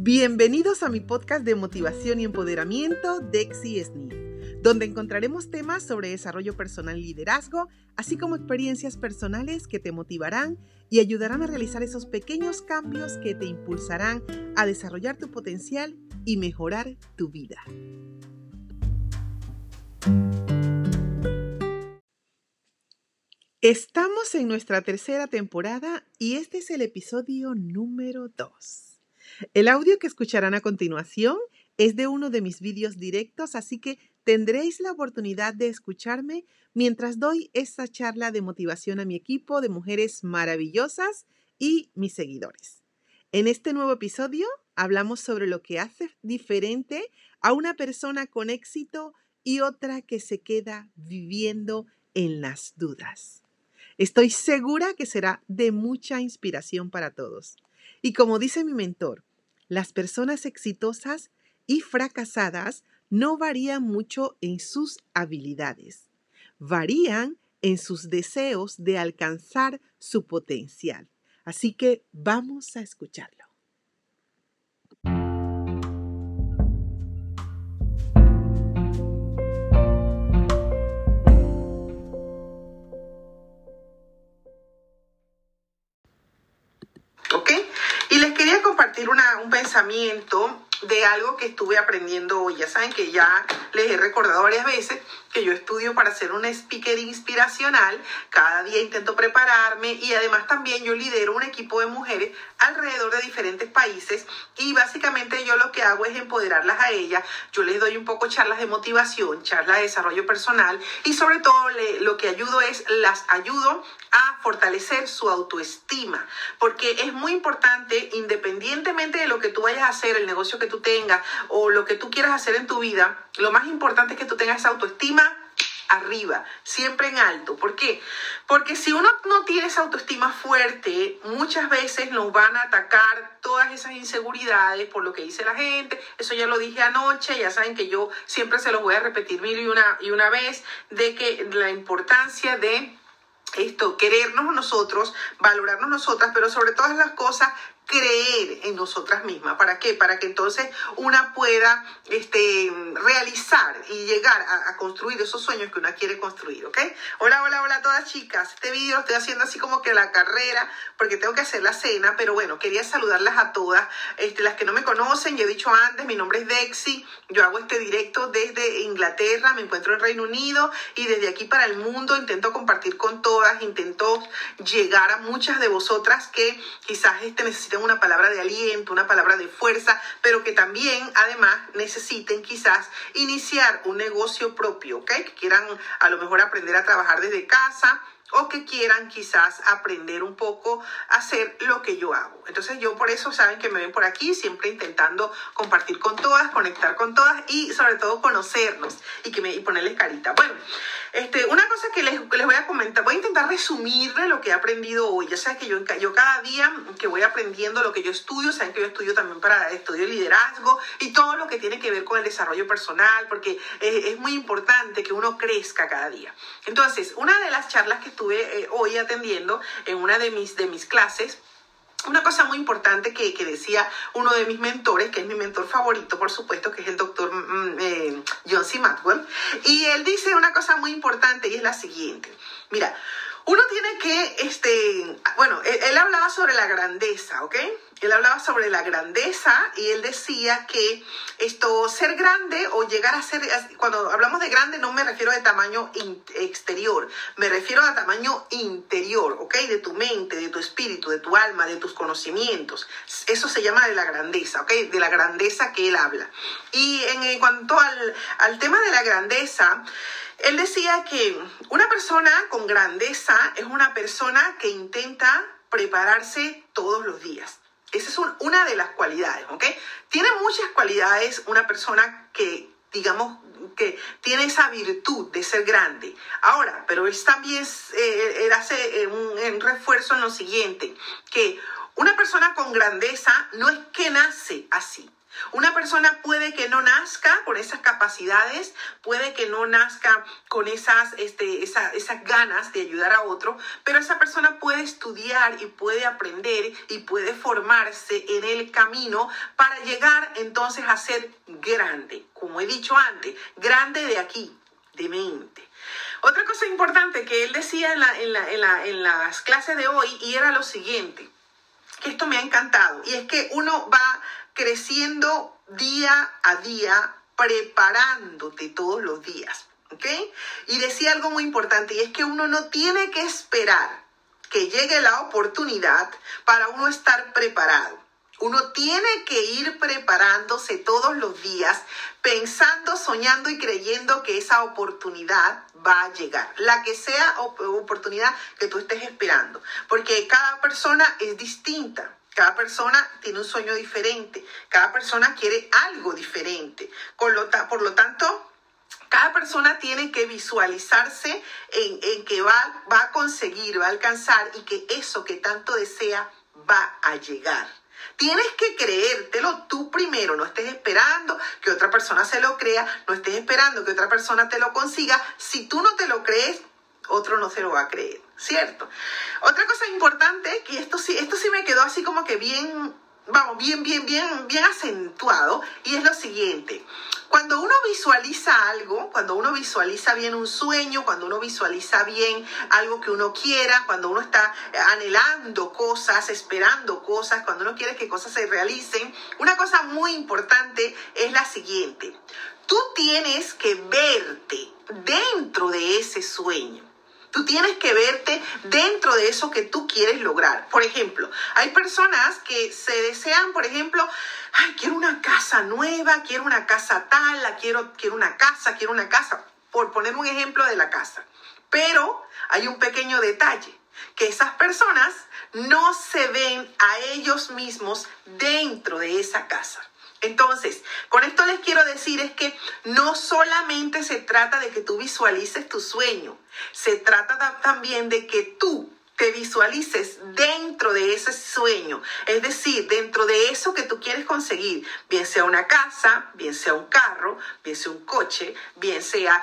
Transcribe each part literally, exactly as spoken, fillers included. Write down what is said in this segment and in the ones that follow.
Bienvenidos a mi podcast de motivación y empoderamiento, Dexy Smith, donde encontraremos temas sobre desarrollo personal y liderazgo, así como experiencias personales que te motivarán y ayudarán a realizar esos pequeños cambios que te impulsarán a desarrollar tu potencial y mejorar tu vida. Estamos en nuestra tercera temporada y este es el episodio número dos. El audio que escucharán a continuación es de uno de mis vídeos directos, así que tendréis la oportunidad de escucharme mientras doy esta charla de motivación a mi equipo de mujeres maravillosas y mis seguidores. En este nuevo episodio hablamos sobre lo que hace diferente a una persona con éxito y otra que se queda viviendo en las dudas. Estoy segura que será de mucha inspiración para todos. Y como dice mi mentor, las personas exitosas y fracasadas no varían mucho en sus habilidades. Varían en sus deseos de alcanzar su potencial. Así que vamos a escucharlo. ¿Ok? Y les quería compartir una, un pensamiento de algo que estuve aprendiendo hoy. Ya saben que ya les he recordado varias veces que yo estudio para ser una speaker inspiracional. Cada día intento prepararme y además también yo lidero un equipo de mujeres alrededor de diferentes países y básicamente yo lo que hago es empoderarlas a ellas. Yo les doy un poco charlas de motivación, charlas de desarrollo personal y sobre todo le, lo que ayudo es, las ayudo a fortalecer su autoestima, porque es muy importante, independientemente de lo que tú vayas a hacer, el negocio que tú tengas o lo que tú quieras hacer en tu vida, lo más importante es que tú tengas esa autoestima arriba, siempre en alto. ¿Por qué? Porque si uno no tiene esa autoestima fuerte, muchas veces nos van a atacar todas esas inseguridades por lo que dice la gente. Eso ya lo dije anoche, ya saben que yo siempre se los voy a repetir mil y una, y una vez, de que la importancia de esto, querernos nosotros, valorarnos nosotras, pero sobre todas las cosas, creer en nosotras mismas. ¿Para qué? Para que entonces una pueda este, realizar y llegar a, a construir esos sueños que una quiere construir, ¿ok? Hola, hola, hola a todas chicas. Este vídeo lo estoy haciendo así como que la carrera, porque tengo que hacer la cena, pero bueno, quería saludarlas a todas. Este, las que no me conocen, yo he dicho antes, mi nombre es Dexy, yo hago este directo desde Inglaterra, me encuentro en Reino Unido y desde aquí para el mundo intento compartir con todas, intento llegar a muchas de vosotras que quizás este, necesiten una palabra de aliento, una palabra de fuerza, pero que también además necesiten quizás iniciar un negocio propio, ¿ok? Que quieran a lo mejor aprender a trabajar desde casa o que quieran quizás aprender un poco a hacer lo que yo hago. Entonces yo por eso saben que me ven por aquí, siempre intentando compartir con todas, conectar con todas y sobre todo conocernos y, que me, y ponerles carita. Bueno, este, una cosa que les, que les voy a comentar, voy a intentar resumirle lo que he aprendido hoy. Ya saben que yo, yo cada día que voy aprendiendo lo que yo estudio, saben que yo estudio también para estudio liderazgo y todo lo que tiene que ver con el desarrollo personal, porque es, es muy importante que uno crezca cada día. Entonces, una de las charlas que estuve eh, hoy atendiendo en una de mis, de mis clases, una cosa muy importante que, que decía uno de mis mentores, que es mi mentor favorito, por supuesto, que es el doctor eh, John C. Maxwell, y él dice una cosa muy importante y es la siguiente. Mira, uno tiene que, este, bueno, él, él hablaba sobre la grandeza, ¿ok? Él hablaba sobre la grandeza y él decía que esto, ser grande o llegar a ser, cuando hablamos de grande no me refiero de tamaño in, exterior, me refiero a tamaño interior, ¿ok? De tu mente, de tu espíritu, de tu alma, de tus conocimientos. Eso se llama de la grandeza, ¿ok? De la grandeza que él habla. Y en, en cuanto al, al tema de la grandeza, él decía que una persona con grandeza es una persona que intenta prepararse todos los días. Esa es un, una de las cualidades, ¿ok? Tiene muchas cualidades una persona que, digamos, que tiene esa virtud de ser grande. Ahora, pero él también eh, él hace un, un refuerzo en lo siguiente, que una persona con grandeza no es que nace así, Una persona puede que no nazca con esas capacidades, puede que no nazca con esas, este, esa, esas ganas de ayudar a otro, pero esa persona puede estudiar y puede aprender y puede formarse en el camino para llegar entonces a ser grande. Como he dicho antes, grande de aquí, de mente. Otra cosa importante que él decía en, la, en, la, en, la, en las clases de hoy y era lo siguiente, que esto me ha encantado, y es que uno va creciendo día a día, preparándote todos los días, ¿ok? Y decía algo muy importante, y es que uno no tiene que esperar que llegue la oportunidad para uno estar preparado. Uno tiene que ir preparándose todos los días, pensando, soñando y creyendo que esa oportunidad va a llegar. La que sea oportunidad que tú estés esperando, porque cada persona es distinta. Cada persona tiene un sueño diferente, cada persona quiere algo diferente. Por lo, por lo tanto, cada persona tiene que visualizarse en, en que va, va a conseguir, va a alcanzar y que eso que tanto desea va a llegar. Tienes que creértelo tú primero, no estés esperando que otra persona se lo crea, no estés esperando que otra persona te lo consiga. Si tú no te lo crees, otro no se lo va a creer, ¿cierto? Otra cosa importante, que esto sí, esto sí me quedó así como que bien, vamos, bien, bien, bien, bien acentuado, y es lo siguiente. Cuando uno visualiza algo, cuando uno visualiza bien un sueño, cuando uno visualiza bien algo que uno quiera, cuando uno está anhelando cosas, esperando cosas, cuando uno quiere que cosas se realicen, una cosa muy importante es la siguiente. Tú tienes que verte dentro de ese sueño. Tú tienes que verte dentro de eso que tú quieres lograr. Por ejemplo, hay personas que se desean, por ejemplo, ay, quiero una casa nueva, quiero una casa tal, la quiero, quiero una casa, quiero una casa, por poner un ejemplo de la casa. Pero hay un pequeño detalle, que esas personas no se ven a ellos mismos dentro de esa casa. Entonces, con esto les quiero decir es que no solamente se trata de que tú visualices tu sueño, se trata también de que tú te visualices dentro de ese sueño, es decir, dentro de eso que tú quieres conseguir, bien sea una casa, bien sea un carro, bien sea un coche, bien sea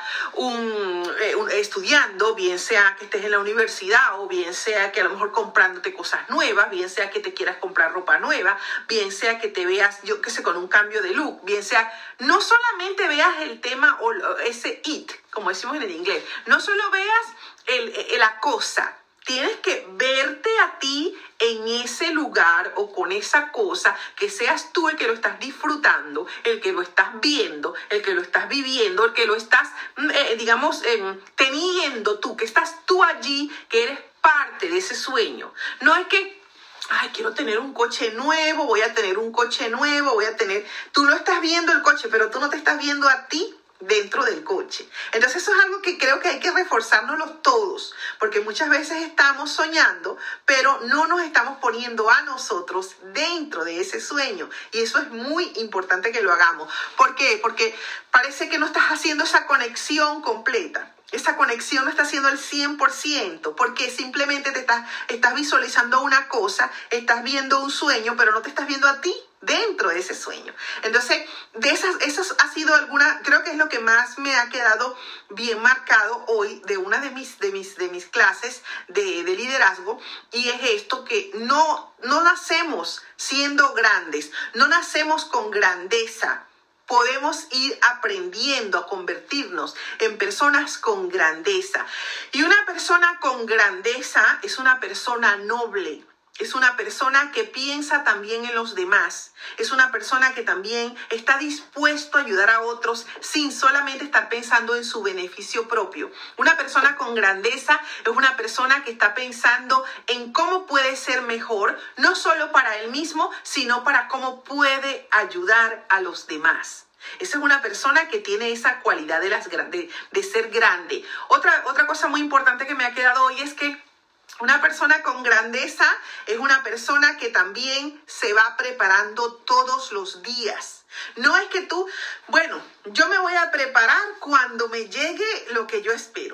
un, eh, un estudiando, bien sea que estés en la universidad o bien sea que a lo mejor comprándote cosas nuevas, bien sea que te quieras comprar ropa nueva, bien sea que te veas, yo qué sé, con un cambio de look, bien sea, no solamente veas el tema o ese it, como decimos en el inglés, no solo veas el, el, la cosa. Tienes que verte a ti en ese lugar o con esa cosa, que seas tú el que lo estás disfrutando, el que lo estás viendo, el que lo estás viviendo, el que lo estás, eh, digamos, eh, teniendo tú, que estás tú allí, que eres parte de ese sueño. No es que, ay, quiero tener un coche nuevo, voy a tener un coche nuevo, voy a tener... Tú lo estás viendo el coche, pero tú no te estás viendo a ti dentro del coche. Entonces eso es algo que creo que hay que reforzárnoslo todos, porque muchas veces estamos soñando, pero no nos estamos poniendo a nosotros dentro de ese sueño, y eso es muy importante que lo hagamos. ¿Por qué? Porque parece que no estás haciendo esa conexión completa. Esa conexión no está haciendo el cien por ciento, porque simplemente te estás, estás visualizando una cosa, estás viendo un sueño, pero no te estás viendo a ti dentro de ese sueño. Entonces, de esas, esas ha sido alguna, creo que es lo que más me ha quedado bien marcado hoy de una de mis, de mis, de mis clases de, de liderazgo, y es esto, que no, no nacemos siendo grandes, no nacemos con grandeza. Podemos ir aprendiendo a convertirnos en personas con grandeza. Y una persona con grandeza es una persona noble. Es una persona que piensa también en los demás. Es una persona que también está dispuesto a ayudar a otros sin solamente estar pensando en su beneficio propio. Una persona con grandeza es una persona que está pensando en cómo puede ser mejor, no solo para él mismo, sino para cómo puede ayudar a los demás. Esa es una persona que tiene esa cualidad de, las, de, de ser grande. Otra, otra cosa muy importante que me ha quedado hoy es que una persona con grandeza es una persona que también se va preparando todos los días. No es que tú, bueno, yo me voy a preparar cuando me llegue lo que yo espero.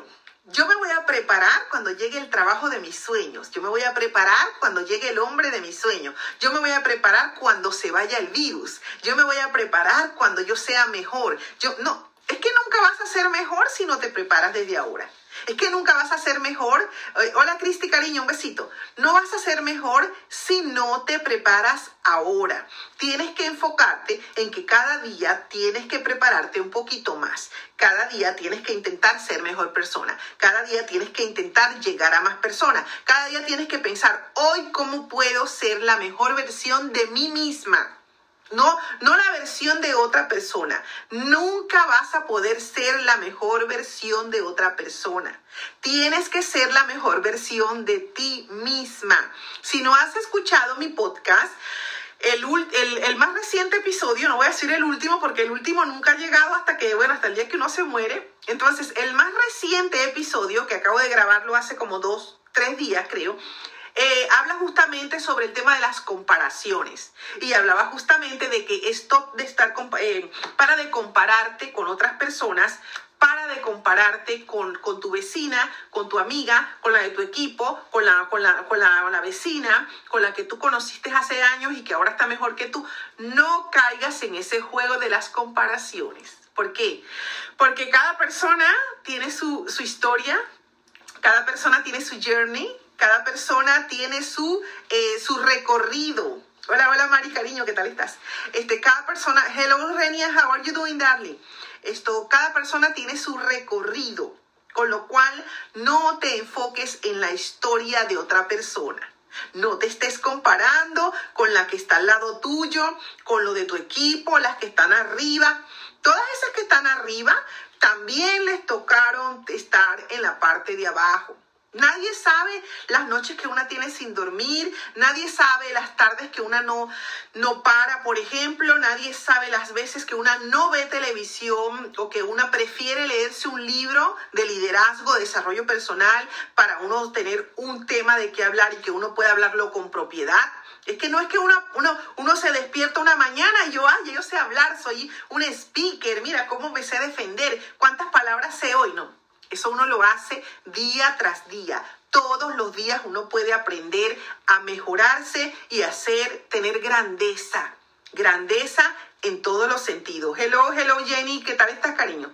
Yo me voy a preparar cuando llegue el trabajo de mis sueños. Yo me voy a preparar cuando llegue el hombre de mis sueños. Yo me voy a preparar cuando se vaya el virus. Yo me voy a preparar cuando yo sea mejor. Yo, no, es que nunca vas a ser mejor si no te preparas desde ahora. Es que nunca vas a ser mejor. Hola, Cristi, cariño, un besito. No vas a ser mejor si no te preparas ahora. Tienes que enfocarte en que cada día tienes que prepararte un poquito más. Cada día tienes que intentar ser mejor persona. Cada día tienes que intentar llegar a más personas. Cada día tienes que pensar, hoy, ¿cómo puedo ser la mejor versión de mí misma? No, no la versión de otra persona. Nunca vas a poder ser la mejor versión de otra persona. Tienes que ser la mejor versión de ti misma. Si no has escuchado mi podcast, el, el, el más reciente episodio, no voy a decir el último porque el último nunca ha llegado hasta que, bueno, hasta el día que uno se muere. Entonces, el más reciente episodio, que acabo de grabarlo hace como dos, tres días, creo, Eh, habla justamente sobre el tema de las comparaciones y hablaba justamente de que esto de estar eh, para de compararte con otras personas, para de compararte con, con tu vecina, con tu amiga, con la de tu equipo, con la, con, la, con, la, con la vecina, con la que tú conociste hace años y que ahora está mejor que tú. No caigas en ese juego de las comparaciones. ¿Por qué? Porque cada persona tiene su, su historia, cada persona tiene su journey. Cada persona tiene su, eh, su recorrido. Hola, hola, Mari, cariño, ¿qué tal estás? Este, cada persona, hello, Renia, how are you doing, darling? Esto, cada persona tiene su recorrido, con lo cual no te enfoques en la historia de otra persona. No te estés comparando con la que está al lado tuyo, con lo de tu equipo, las que están arriba. Todas esas que están arriba también les tocaron estar en la parte de abajo. Nadie sabe las noches que una tiene sin dormir, nadie sabe las tardes que una no, no para, por ejemplo, nadie sabe las veces que una no ve televisión o que una prefiere leerse un libro de liderazgo, de desarrollo personal para uno tener un tema de qué hablar y que uno pueda hablarlo con propiedad. Es que no es que uno, uno, uno se despierta una mañana y yo, ay, yo sé hablar, soy un speaker, mira cómo me sé defender, cuántas palabras sé hoy, no. Eso uno lo hace día tras día. Todos los días uno puede aprender a mejorarse y hacer, tener grandeza. Grandeza en todos los sentidos. Hello, hello, Jenny. ¿Qué tal estás, cariño?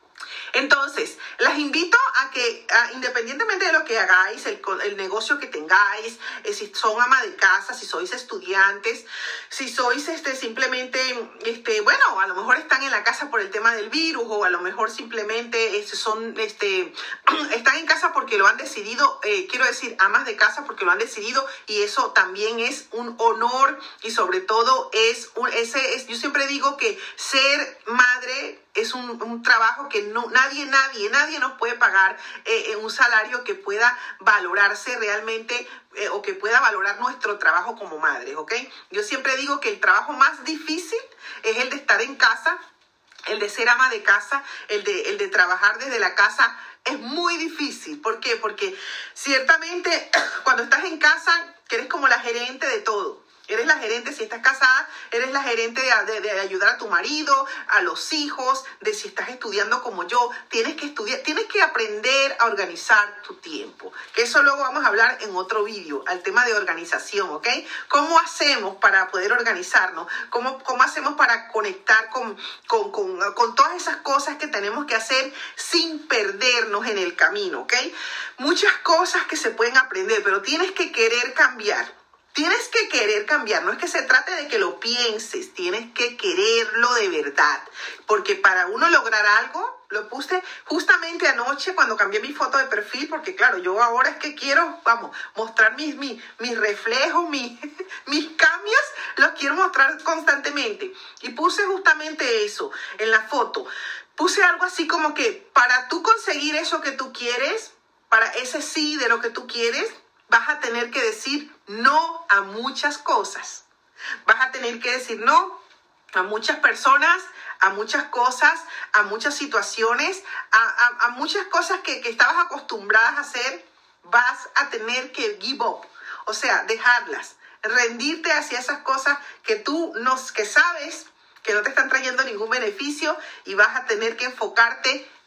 Entonces, las invito a que, a, independientemente de lo que hagáis, el, el negocio que tengáis, eh, si son ama de casa, si sois estudiantes, si sois este, simplemente, este, bueno, a lo mejor están en la casa por el tema del virus, o a lo mejor simplemente este, son, este, están en casa porque lo han decidido, eh, quiero decir, amas de casa porque lo han decidido, y eso también es un honor, y sobre todo es, un, ese es, yo siempre digo que ser madre es un, un trabajo que no, nadie, nadie, nadie nos puede pagar eh, un salario que pueda valorarse realmente eh, o que pueda valorar nuestro trabajo como madres, ¿ok? Yo siempre digo que el trabajo más difícil es el de estar en casa, el de ser ama de casa, el de, el de trabajar desde la casa. Es muy difícil. ¿Por qué? Porque ciertamente cuando estás en casa, que eres como la gerente de todo. Eres la gerente, si estás casada, eres la gerente de, de, de ayudar a tu marido, a los hijos, de si estás estudiando como yo. Tienes que estudiar, tienes que aprender a organizar tu tiempo. Que eso luego vamos a hablar en otro vídeo, al tema de organización, ¿ok? ¿Cómo hacemos para poder organizarnos? ¿Cómo, cómo hacemos para conectar con, con, con, con todas esas cosas que tenemos que hacer sin perdernos en el camino, ¿ok? Muchas cosas que se pueden aprender, pero tienes que querer cambiar. Tienes que querer cambiar, no es que se trate de que lo pienses, tienes que quererlo de verdad, porque para uno lograr algo, lo puse justamente anoche cuando cambié mi foto de perfil, porque claro, yo ahora es que quiero, vamos, mostrar mis, mis, mis reflejos, mis, mis cambios, los quiero mostrar constantemente, y puse justamente eso en la foto, puse algo así como que para tú conseguir eso que tú quieres, para ese sí de lo que tú quieres, vas a tener que decir no a muchas cosas. Vas a tener que decir no a muchas personas, a muchas cosas, a muchas situaciones, a, a, a muchas cosas que, que estabas acostumbradas a hacer. Vas a tener que give up, o sea, dejarlas, rendirte hacia esas cosas que tú no, que sabes que no te están trayendo ningún beneficio, y vas a tener que enfocarte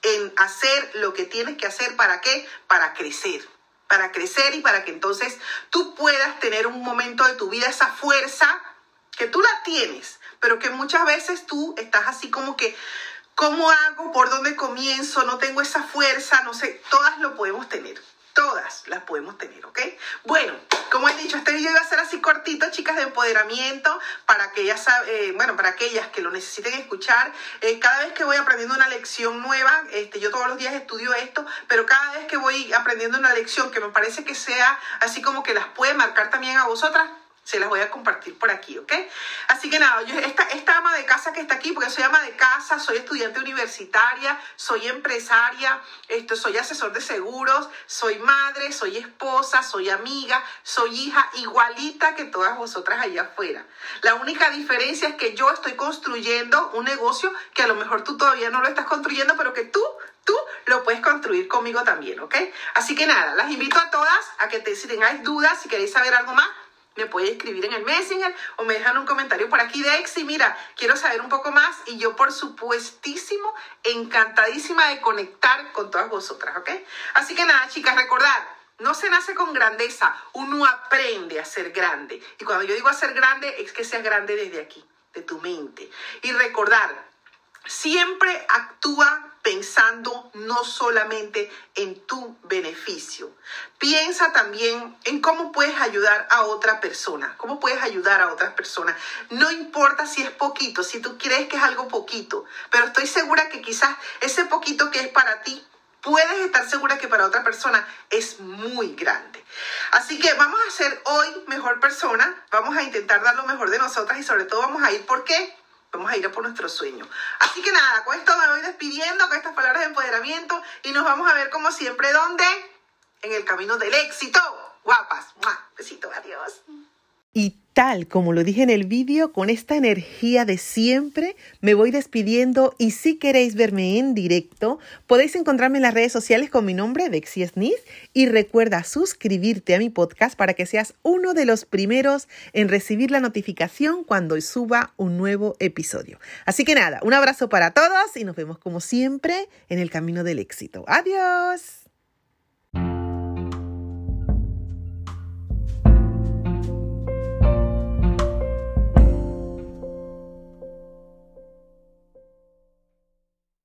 en hacer lo que tienes que hacer. ¿Para qué? Para crecer. Para crecer y para que entonces tú puedas tener un momento de tu vida, esa fuerza que tú la tienes, pero que muchas veces tú estás así como que, ¿cómo hago? ¿Por dónde comienzo? No tengo esa fuerza, no sé. Todas lo podemos tener. Todas las podemos tener, ¿ok? Bueno, como he dicho, este video iba a ser así cortito, chicas, de empoderamiento, para aquellas, eh, bueno, para aquellas que lo necesiten escuchar. Eh, cada vez que voy aprendiendo una lección nueva, este, yo todos los días estudio esto, pero cada vez que voy aprendiendo una lección que me parece que sea así como que las puede marcar también a vosotras, se las voy a compartir por aquí, ¿ok? Así que nada, yo, esta, esta ama de casa que está aquí, porque soy ama de casa, soy estudiante universitaria, soy empresaria, esto, soy asesor de seguros, soy madre, soy esposa, soy amiga, soy hija, igualita que todas vosotras allá afuera. La única diferencia es que yo estoy construyendo un negocio que a lo mejor tú todavía no lo estás construyendo, pero que tú... Tú lo puedes construir conmigo también, ¿ok? Así que nada, las invito a todas a que te, si tengáis dudas, si queréis saber algo más, me puedes escribir en el Messenger o me dejan un comentario por aquí de Exi. Mira, quiero saber un poco más y yo por supuestísimo encantadísima de conectar con todas vosotras, ¿ok? Así que nada, chicas, recordad, no se nace con grandeza, uno aprende a ser grande. Y cuando yo digo a ser grande, es que seas grande desde aquí, de tu mente. Y recordar, siempre actúa pensando no solamente en tu beneficio. Piensa también en cómo puedes ayudar a otra persona, cómo puedes ayudar a otras personas. No importa si es poquito, si tú crees que es algo poquito, pero estoy segura que quizás ese poquito que es para ti, puedes estar segura que para otra persona es muy grande. Así que vamos a ser hoy mejor persona, vamos a intentar dar lo mejor de nosotras y sobre todo vamos a ir, ¿por qué? Vamos a ir a por nuestro sueño. Así que nada, con esto me voy despidiendo, con estas palabras de empoderamiento y nos vamos a ver como siempre, ¿dónde? En el camino del éxito. Guapas. ¡Mua! Besito, adiós. Y tal como lo dije en el vídeo, con esta energía de siempre, me voy despidiendo y si queréis verme en directo, podéis encontrarme en las redes sociales con mi nombre, Dexy Sniz, y recuerda suscribirte a mi podcast para que seas uno de los primeros en recibir la notificación cuando suba un nuevo episodio. Así que nada, un abrazo para todos y nos vemos como siempre en el camino del éxito. ¡Adiós!